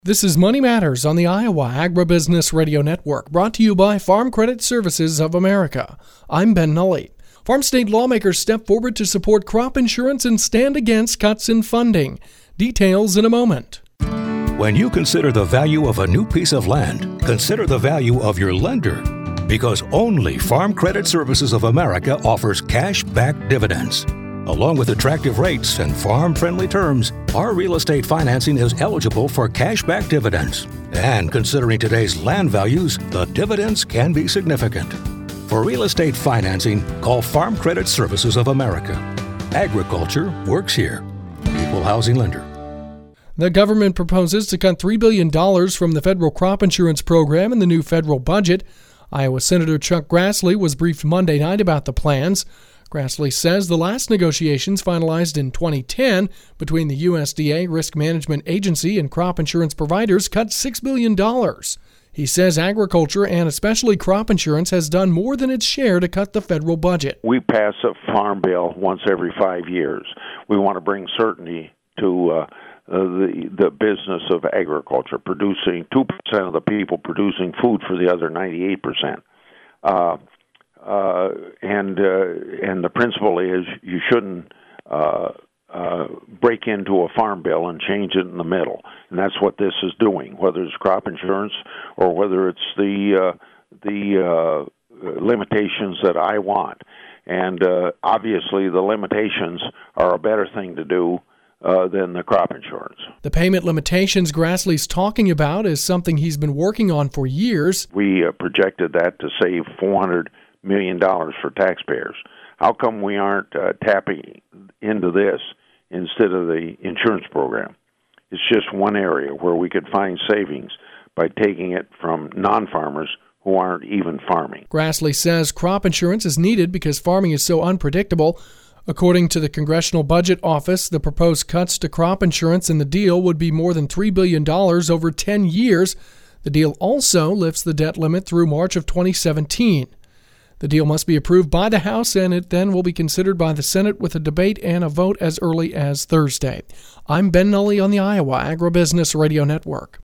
This is Money Matters on the Iowa Agribusiness Radio Network, brought to you by Farm Credit Services of America. I'm Ben Nulley. Farm state lawmakers step forward to support crop insurance and stand against cuts in funding. Details in a moment. When you consider the value of a new piece of land, consider the value of your lender. Because only Farm Credit Services of America offers cash-back dividends. Along with attractive rates and farm-friendly terms, our real estate financing is eligible for cash-back dividends. And considering today's land values, the dividends can be significant. For real estate financing, call Farm Credit Services of America. Agriculture works here. Equal housing lender. The government proposes to cut $3 billion from the federal crop insurance program in the new federal budget. Iowa Senator Chuck Grassley was briefed Monday night about the plans. Grassley says the last negotiations finalized in 2010 between the USDA Risk Management Agency and crop insurance providers cut $6 billion. He says agriculture and especially crop insurance has done more than its share to cut the federal budget. We pass a farm bill once every 5 years. We want to bring certainty to the business of agriculture, producing 2% of the people producing food for the other 98%. And the principle is you shouldn't break into a farm bill and change it in the middle, and that's what this is doing. Whether it's crop insurance or whether it's the limitations that I want, and obviously the limitations are a better thing to do than the crop insurance. The payment limitations Grassley's talking about is something he's been working on for years. We projected that to save $400 million for taxpayers. How come we aren't tapping into this instead of the insurance program? It's just one area where we could find savings by taking it from non-farmers who aren't even farming. Grassley says crop insurance is needed because farming is so unpredictable. According to the Congressional Budget Office, the proposed cuts to crop insurance in the deal would be more than $3 billion over 10 years. The deal also lifts the debt limit through March of 2017. The deal must be approved by the House, and it then will be considered by the Senate with a debate and a vote as early as Thursday. I'm Ben Nulley on the Iowa Agribusiness Radio Network.